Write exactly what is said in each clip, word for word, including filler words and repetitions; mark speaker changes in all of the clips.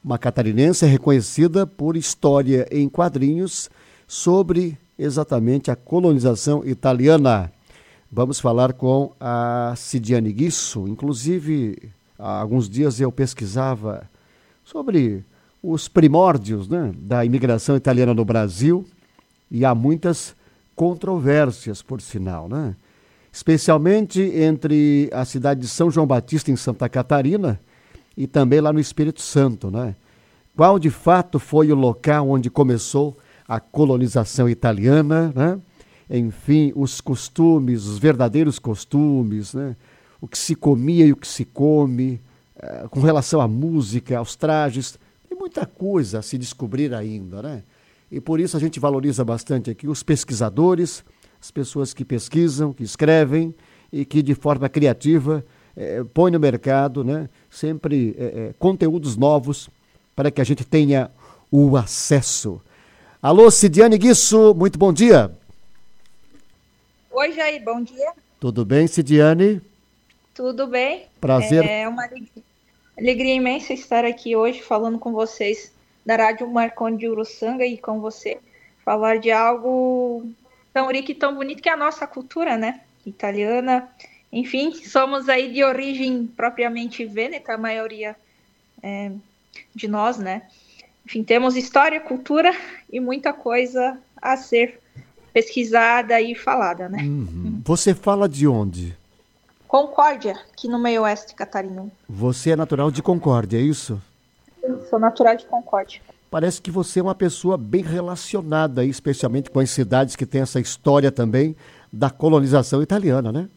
Speaker 1: uma catarinense reconhecida por história em quadrinhos sobre exatamente a colonização italiana. Vamos falar com a Cidiane Guisso. Inclusive, há alguns dias eu pesquisava sobre os primórdios, né, da imigração italiana no Brasil, e há muitas controvérsias, por sinal, né? Especialmente entre a cidade de São João Batista, em Santa Catarina, e também lá no Espírito Santo, né? Qual de fato foi o local onde começou a colonização italiana, né? Enfim, os costumes, os verdadeiros costumes, né? O que se comia e o que se come, eh, com relação à música, aos trajes, tem muita coisa a se descobrir ainda, né? E por isso a gente valoriza bastante aqui os pesquisadores, as pessoas que pesquisam, que escrevem e que de forma criativa eh, põem no mercado, né, sempre eh, conteúdos novos para que a gente tenha o acesso. Alô, Cidiane Guisso, muito bom dia.
Speaker 2: Oi, Jair, bom dia.
Speaker 1: Tudo bem, Cidiane?
Speaker 2: Tudo bem.
Speaker 1: Prazer.
Speaker 2: É uma alegria imensa estar aqui hoje falando com vocês da Rádio Marconi de Uruçanga e com você falar de algo tão rico e tão bonito que é a nossa cultura, né? Italiana. Enfim, somos aí de origem propriamente vêneta, a maioria é, de nós, né? Enfim, temos história, cultura e muita coisa a ser pesquisada e falada, né?
Speaker 1: Uhum. Você fala de onde?
Speaker 2: Concórdia, aqui no meio oeste catarinense.
Speaker 1: Você é natural de Concórdia, é isso?
Speaker 2: Sou natural de Concórdia.
Speaker 1: Parece que você é uma pessoa bem relacionada, aí, especialmente com as cidades que têm essa história também da colonização italiana, né?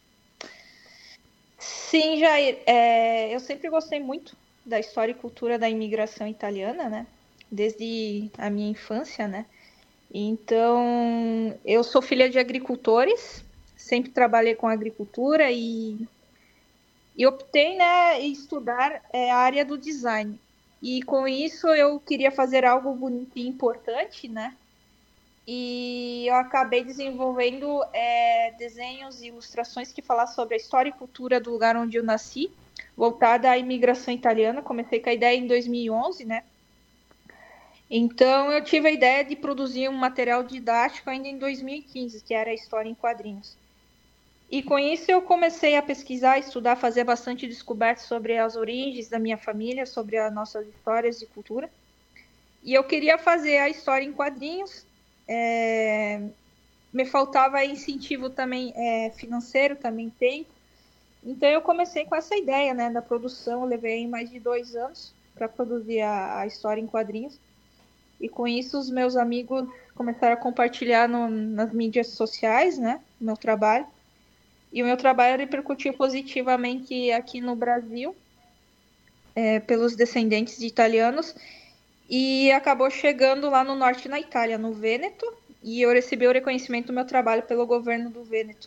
Speaker 2: Sim, Jair. É, eu sempre gostei muito da história e cultura da imigração italiana, né? Desde a minha infância, né? Então, eu sou filha de agricultores, sempre trabalhei com agricultura e, e optei, né, em estudar é, a área do design. E com isso eu queria fazer algo bonito e importante, né? E eu acabei desenvolvendo é, desenhos e ilustrações que falassem sobre a história e cultura do lugar onde eu nasci, voltada à imigração italiana. Comecei com a ideia em dois mil e onze, né? Então eu tive a ideia de produzir um material didático ainda em dois mil e quinze, que era a história em quadrinhos. E com isso eu comecei a pesquisar, estudar, fazer bastante descobertas sobre as origens da minha família, sobre as nossas histórias de cultura. E eu queria fazer a história em quadrinhos. É... Me faltava incentivo também é, financeiro, também tempo. Então eu comecei com essa ideia, né, da produção. Eu levei mais de dois anos para produzir a, a história em quadrinhos. E com isso os meus amigos começaram a compartilhar no, nas mídias sociais, né, o meu trabalho. E o meu trabalho repercutiu positivamente aqui no Brasil, é, pelos descendentes de italianos, e acabou chegando lá no norte na Itália, no Vêneto, e eu recebi o reconhecimento do meu trabalho pelo governo do Vêneto.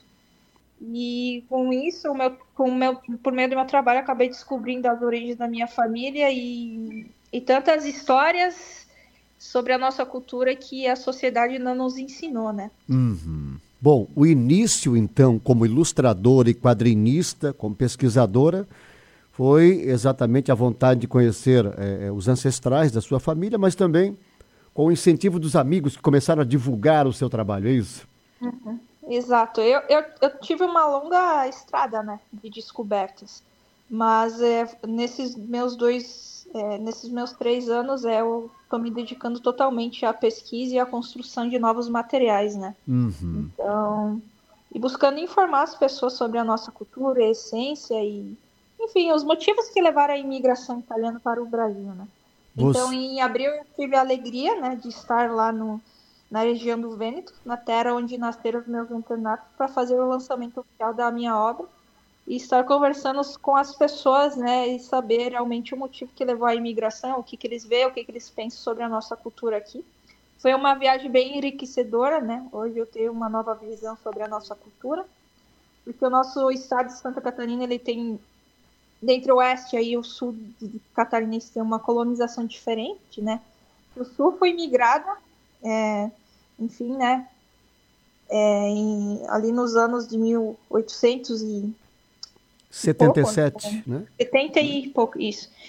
Speaker 2: E com isso, o meu, com o meu, por meio do meu trabalho, acabei descobrindo as origens da minha família e, e tantas histórias sobre a nossa cultura que a sociedade não nos ensinou, né?
Speaker 1: Uhum. Bom, o início, então, como ilustradora e quadrinista, como pesquisadora, foi exatamente a vontade de conhecer é, os ancestrais da sua família, mas também com o incentivo dos amigos que começaram a divulgar o seu trabalho, é isso?
Speaker 2: Uhum. Exato. Eu, eu, eu tive uma longa estrada, né, de descobertas, mas é, nesses meus dois, é, nesses meus três anos, é, eu estou me dedicando totalmente à pesquisa e à construção de novos materiais, né?
Speaker 1: Uhum.
Speaker 2: Então, e buscando informar as pessoas sobre a nossa cultura, a essência e, enfim, os motivos que levaram a imigração italiana para o Brasil, né? Então,
Speaker 1: Você...
Speaker 2: em abril, eu tive a alegria, né, de estar lá no, na região do Vêneto, na terra onde nasceram os meus antenatos, para fazer o lançamento oficial da minha obra e estar conversando com as pessoas, né, e saber realmente o motivo que levou à imigração, o que, que eles veem, o que, que eles pensam sobre a nossa cultura aqui. Foi uma viagem bem enriquecedora, né? Hoje eu tenho uma nova visão sobre a nossa cultura, porque o nosso estado de Santa Catarina, ele tem, dentre o oeste e o sul de catarinense, tem uma colonização diferente, né? O sul foi migrada, é, enfim, né? É, em, ali nos anos de mil e oitocentos e
Speaker 1: setenta e
Speaker 2: pouco,
Speaker 1: sete, né?
Speaker 2: setenta e pouco, isso.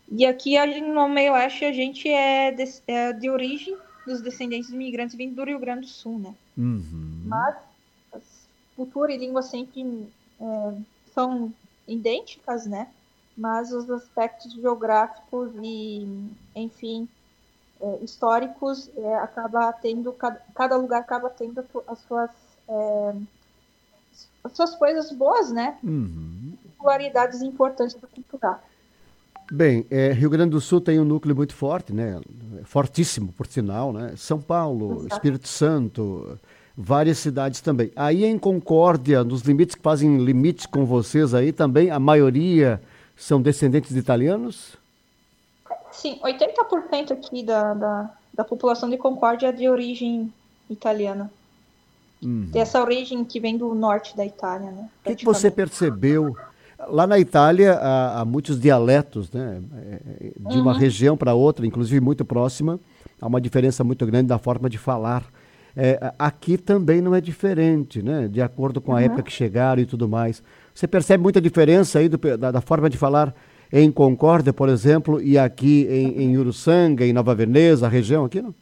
Speaker 2: E aqui no meio oeste a gente é de, é de origem dos descendentes de imigrantes vindo do Rio Grande do Sul, né?
Speaker 1: Uhum.
Speaker 2: Mas cultura e língua sempre é, são idênticas, né? Mas os aspectos geográficos e, enfim, é, históricos é, acaba tendo cada, cada lugar acaba tendo as suas é, as suas coisas boas, né?
Speaker 1: Uhum.
Speaker 2: Popularidades importantes da cultura.
Speaker 1: Bem, é, Rio Grande do Sul tem um núcleo muito forte, né? Fortíssimo, por sinal, né? São Paulo,
Speaker 2: Exato.
Speaker 1: Espírito Santo, várias cidades também. Aí em Concórdia, nos limites que fazem limites com vocês aí também, a maioria são descendentes de italianos?
Speaker 2: Sim, oitenta por cento aqui da, da, da população de Concórdia é de origem italiana.
Speaker 1: Uhum.
Speaker 2: Tem essa origem que vem do norte da Itália, né?
Speaker 1: O que, que você percebeu? Lá na Itália há, há muitos dialetos, né? De uma
Speaker 2: Uhum.
Speaker 1: região para outra, inclusive muito próxima. Há uma diferença muito grande da forma de falar. É, aqui também não é diferente, né? De acordo com a
Speaker 2: Uhum.
Speaker 1: época que chegaram e tudo mais. Você percebe muita diferença aí do, da, da forma de falar em Concórdia, por exemplo, e aqui em, em Uruçanga, em Nova Veneza, a região aqui, não?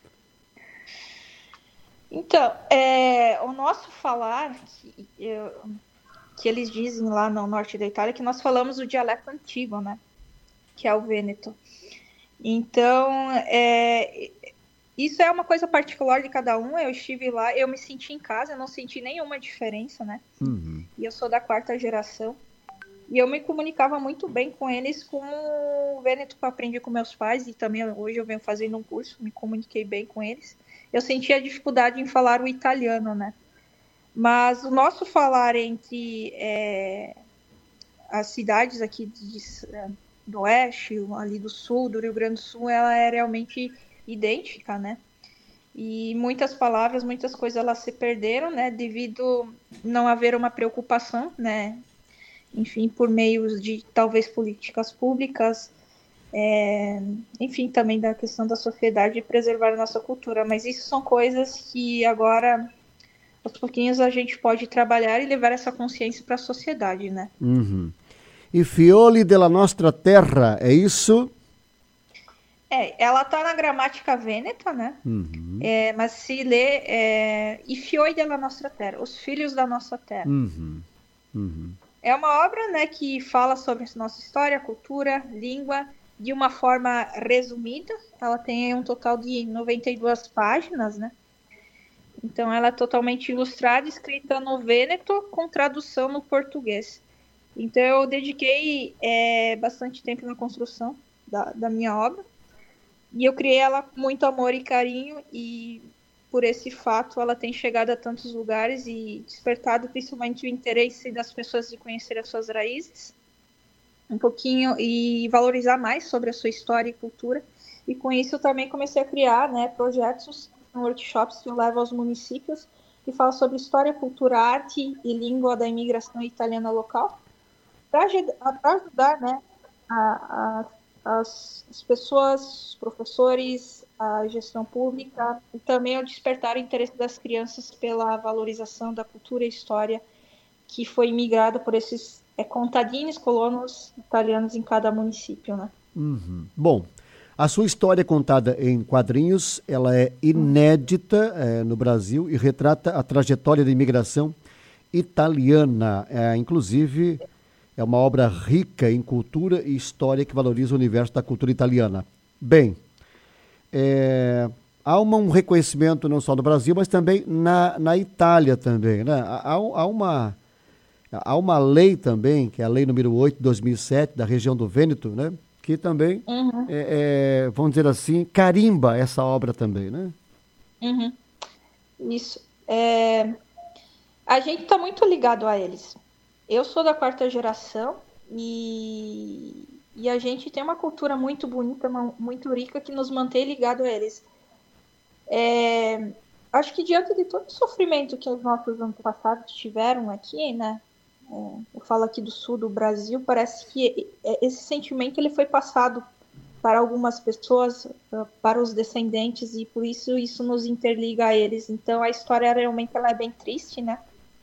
Speaker 2: Então, é, o nosso falar, que, eu, que eles dizem lá no norte da Itália, que nós falamos o dialeto antigo, né? Que é o vêneto. Então, é, isso é uma coisa particular de cada um. Eu estive lá, eu me senti em casa, eu não senti nenhuma diferença, né?
Speaker 1: Uhum.
Speaker 2: E eu sou da quarta geração. E eu me comunicava muito bem com eles com o vêneto que eu aprendi com meus pais. E também hoje eu venho fazendo um curso, me comuniquei bem com eles. Eu sentia dificuldade em falar o italiano, né? Mas o nosso falar entre é, as cidades aqui de, do oeste, ali do sul, do Rio Grande do Sul, ela é realmente idêntica, né? E muitas palavras, muitas coisas elas se perderam, né? Devido não haver uma preocupação, né? Enfim, por meios de talvez políticas públicas, é, enfim, também da questão da sociedade de preservar a nossa cultura. Mas isso são coisas que agora, aos pouquinhos, a gente pode trabalhar e levar essa consciência para a sociedade, né?
Speaker 1: Uhum. E Fioli della nostra terra, é isso?
Speaker 2: É, ela tá na gramática vêneta, né?
Speaker 1: Uhum.
Speaker 2: É, mas se lê é, I fioi della nostra terra, os filhos da nossa terra.
Speaker 1: Uhum. Uhum.
Speaker 2: É uma obra, né, que fala sobre nossa história, cultura, língua, de uma forma resumida. Ela tem um total de noventa e duas páginas, né? Então ela é totalmente ilustrada, escrita no vêneto, com tradução no português. Então eu dediquei é, bastante tempo na construção da, da minha obra. E eu criei ela com muito amor e carinho, e por esse fato ela tem chegado a tantos lugares e despertado principalmente o interesse das pessoas de conhecer as suas raízes, um pouquinho, e valorizar mais sobre a sua história e cultura. E com isso eu também comecei a criar, né, projetos, workshops que eu levo aos municípios, que falam sobre história, cultura, arte e língua da imigração italiana local, para ajudar, né, a, a, as, as pessoas, os professores, a gestão pública, e também ao despertar o interesse das crianças pela valorização da cultura e história que foi imigrada por esses é, contadines, colonos italianos em cada município, né?
Speaker 1: Uhum. Bom, a sua história contada em quadrinhos, ela é inédita é, no Brasil e retrata a trajetória da imigração italiana. É, inclusive, é uma obra rica em cultura e história que valoriza o universo da cultura italiana. Bem, é, há uma, um reconhecimento não só no Brasil, mas também na, na Itália também, né? Há, há uma... Há uma lei também, que é a lei número oito de dois mil e sete, da região do Vêneto, né? Que também,
Speaker 2: Uhum.
Speaker 1: é, é, vamos dizer assim, carimba essa obra também, né?
Speaker 2: Uhum. Isso. É... A gente está muito ligado a eles. Eu sou da quarta geração e... e a gente tem uma cultura muito bonita, muito rica, que nos mantém ligado a eles. É... Acho que diante de todo o sofrimento que os nossos antepassados tiveram aqui, né? Eu falo aqui do sul do Brasil, parece que esse sentimento ele foi passado para algumas pessoas, para os descendentes, e por isso isso nos interliga a eles. Então a história realmente ela é bem triste, né?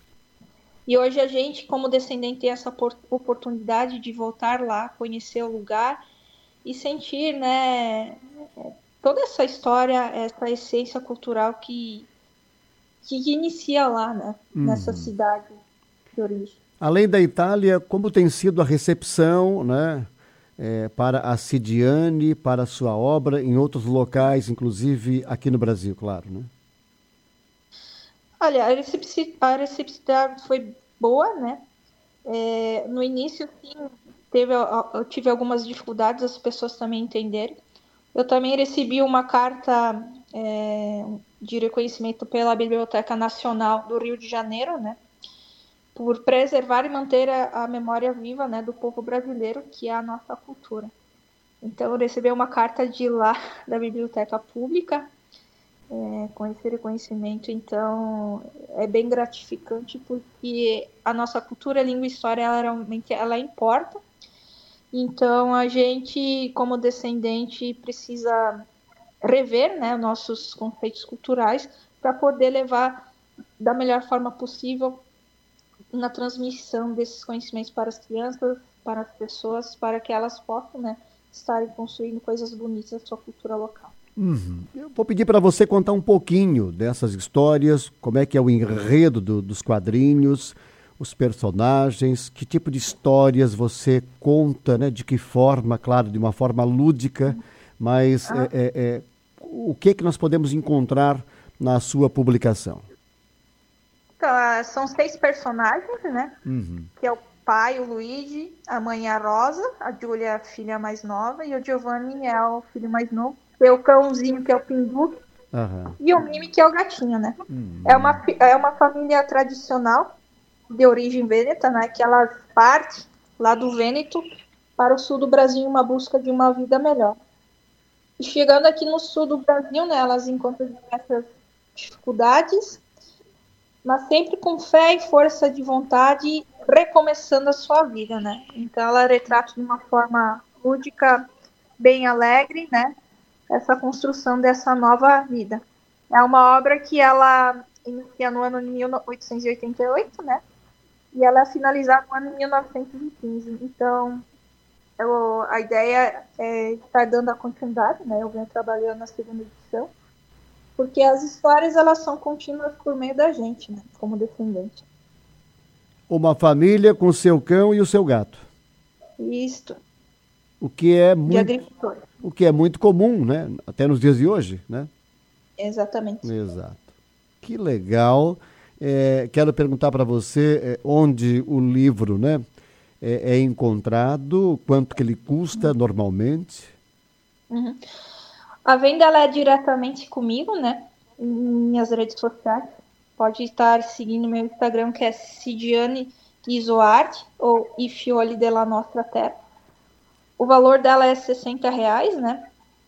Speaker 2: E hoje a gente, como descendente, tem essa oportunidade de voltar lá, conhecer o lugar e sentir, né, toda essa história, essa essência cultural que, que inicia lá, né, uhum. nessa cidade de origem.
Speaker 1: Além da Itália, como tem sido a recepção, né, é, para a Cidiane, para a sua obra em outros locais, inclusive aqui no Brasil, claro, né?
Speaker 2: Olha, a receptividade foi boa, né? É, no início, sim, teve, eu tive algumas dificuldades, as pessoas também entenderem. Eu também recebi uma carta é, de reconhecimento pela Biblioteca Nacional do Rio de Janeiro, né? Por preservar e manter a, a memória viva, né, do povo brasileiro, que é a nossa cultura. Então, eu recebi uma carta de lá, da Biblioteca Pública, é, com esse reconhecimento. Então, é bem gratificante, porque a nossa cultura, a língua e história, ela realmente ela importa. Então, a gente, como descendente, precisa rever, né, nossos conceitos culturais para poder levar da melhor forma possível na transmissão desses conhecimentos para as crianças, para as pessoas, para que elas possam, né, estarem construindo coisas bonitas da sua cultura local.
Speaker 1: Uhum. Eu vou pedir para você contar um pouquinho dessas histórias, como é que é o enredo do, dos quadrinhos, os personagens, que tipo de histórias você conta, né? De que forma, claro, de uma forma lúdica, mas ah. é, é, é, o que que nós podemos encontrar na sua publicação?
Speaker 2: Então, são seis personagens, né? Uhum. Que é o pai, o Luigi, a mãe, a Rosa, a Giulia é a filha mais nova e o Giovanni é o filho mais novo. Tem o cãozinho, que é o Pingu, uhum. e o Mimi, que é o gatinho, né? Uhum. É, uma, é uma família tradicional de origem vêneta, né? Que ela parte lá do Vêneto para o sul do Brasil em uma busca de uma vida melhor. E chegando aqui no sul do Brasil, né? Elas encontram diversas dificuldades, mas sempre com fé e força de vontade, recomeçando a sua vida, né? Então ela retrata de uma forma lúdica, bem alegre, né? Essa construção dessa nova vida. É uma obra que ela inicia no ano de mil oitocentos e oitenta e oito, né? E ela é finalizada no ano de mil novecentos e quinze. Então, eu, a ideia é estar dando a continuidade, né? Eu venho trabalhando na segunda edição, porque as histórias, elas são contínuas por meio da gente, né? Como descendente.
Speaker 1: Uma família com seu cão e o seu gato.
Speaker 2: Isto.
Speaker 1: O que é muito...
Speaker 2: De agricultor.
Speaker 1: O que é muito comum, né? Até nos dias de hoje, né?
Speaker 2: Exatamente.
Speaker 1: Exato. Que legal. É, quero perguntar para você é, onde o livro, né, é, é encontrado, quanto que ele custa uhum. normalmente.
Speaker 2: Uhum. A venda ela é diretamente comigo, né? Em minhas redes sociais. Pode estar seguindo meu Instagram, que é Cidiane Isoarte, ou I Fioli della Nostra Terra. O valor dela é sessenta reais, né?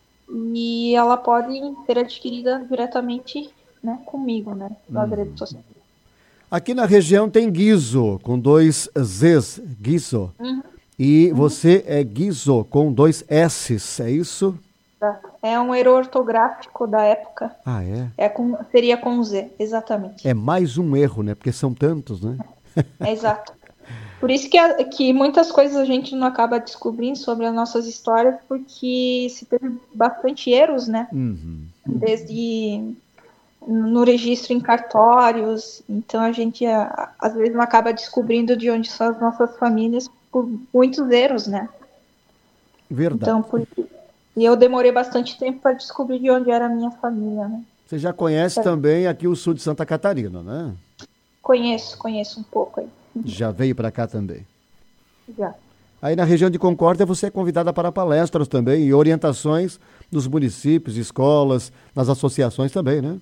Speaker 2: E ela pode ser adquirida diretamente, né, comigo, né? Nas uhum. redes sociais.
Speaker 1: Aqui na região tem Guizo, com dois Zs, Guizo. Uhum. E uhum. você é Guizo, com dois S's, é isso?
Speaker 2: É um erro ortográfico da época.
Speaker 1: Ah, é?
Speaker 2: é com, seria com Z, exatamente.
Speaker 1: É mais um erro, né? Porque são tantos, né?
Speaker 2: É, exato. Por isso que, a, que muitas coisas a gente não acaba descobrindo sobre as nossas histórias, porque se teve bastante erros, né? Uhum. Desde no registro em cartórios. Então a gente a, às vezes não acaba descobrindo de onde são as nossas famílias por muitos erros, né?
Speaker 1: Verdade.
Speaker 2: Então, por, e eu demorei bastante tempo para descobrir de onde era a minha família, né?
Speaker 1: Você já conhece é. também aqui o sul de Santa Catarina, né?
Speaker 2: Conheço, conheço um pouco aí.
Speaker 1: Já veio para cá também?
Speaker 2: Já.
Speaker 1: Aí na região de Concórdia você é convidada para palestras também e orientações nos municípios, escolas, nas associações também, né?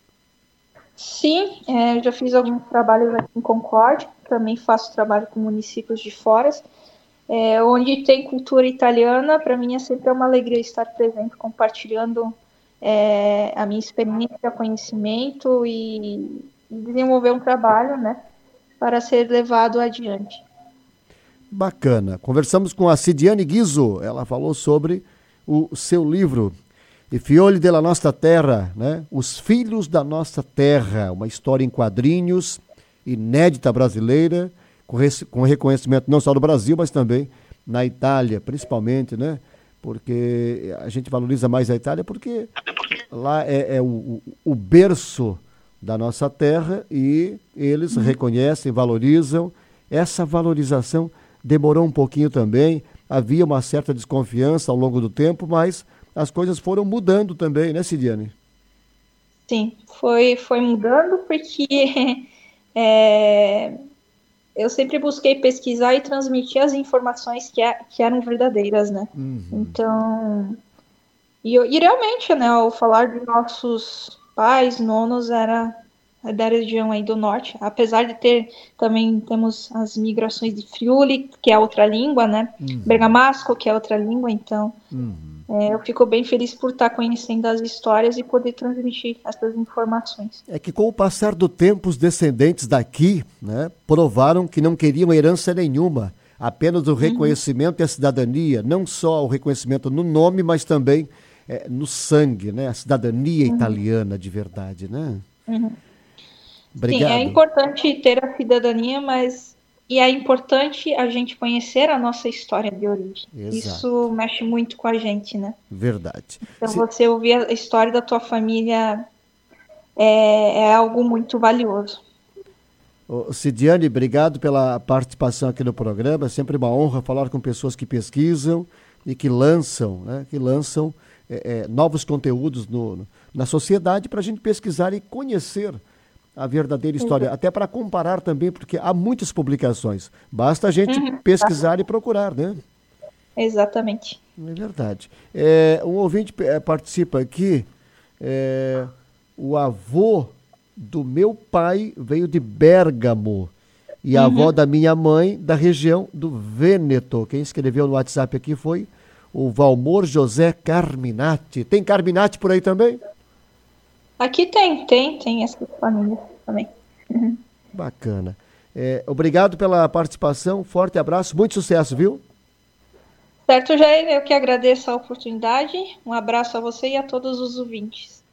Speaker 2: Sim, é, eu já fiz alguns trabalhos aqui em Concórdia, também faço trabalho com municípios de fora, é, onde tem cultura italiana. Para mim é sempre uma alegria estar presente, compartilhando é, a minha experiência, conhecimento e, e desenvolver um trabalho, né, para ser levado adiante.
Speaker 1: Bacana. Conversamos com a Cidiane Guizo. Ela falou sobre o seu livro I Fioli della Nostra Terra, né? Os Filhos da Nossa Terra, uma história em quadrinhos, inédita brasileira, com, com reconhecimento não só do Brasil, mas também na Itália, principalmente, né? porque a gente valoriza mais a Itália porque lá é, é o, o berço da nossa terra e eles uhum. reconhecem, valorizam. Essa valorização demorou um pouquinho também, havia uma certa desconfiança ao longo do tempo, mas as coisas foram mudando também, né, Cidiane?
Speaker 2: Sim, foi, foi mudando porque é, eu sempre busquei pesquisar e transmitir as informações que, é, que eram verdadeiras, né? Uhum. Então, e, e realmente, né, ao falar de nossos pais, nonos, era da região aí do norte, apesar de ter, também temos as migrações de Friuli, que é outra língua, né? Uhum. Bergamasco, que é outra língua, então uhum. é, eu fico bem feliz por estar conhecendo as histórias e poder transmitir essas informações.
Speaker 1: É que com o passar do tempo, os descendentes daqui, né, provaram que não queriam herança nenhuma, apenas o reconhecimento uhum. e a cidadania, não só o reconhecimento no nome, mas também é, no sangue, né? A cidadania uhum. italiana de verdade, né?
Speaker 2: Uhum.
Speaker 1: Obrigado.
Speaker 2: Sim, é importante ter a cidadania, mas e é importante a gente conhecer a nossa história de origem. Exato. Isso mexe muito com a gente, né?
Speaker 1: Verdade.
Speaker 2: Então
Speaker 1: Se...
Speaker 2: você ouvir a história da tua família é, é algo muito valioso.
Speaker 1: Ô, Cidiane, obrigado pela participação aqui no programa. É sempre uma honra falar com pessoas que pesquisam e que lançam, né? Que lançam é, é, novos conteúdos no, no, na sociedade para a gente pesquisar e conhecer a verdadeira história, uhum. até para comparar também, porque há muitas publicações. Basta a gente uhum. pesquisar e procurar, né?
Speaker 2: Exatamente.
Speaker 1: É verdade. É, um ouvinte é, participa aqui, é, o avô do meu pai veio de Bérgamo e a uhum. avó da minha mãe da região do Vêneto. Quem escreveu no WhatsApp aqui foi o Valmor José Carminati. Tem Carminati por aí também?
Speaker 2: Aqui tem, tem, tem essa família também. Uhum.
Speaker 1: Bacana. É, obrigado pela participação, forte abraço, muito sucesso, viu?
Speaker 2: Certo, Jair, eu que agradeço a oportunidade. Um abraço a você e a todos os ouvintes.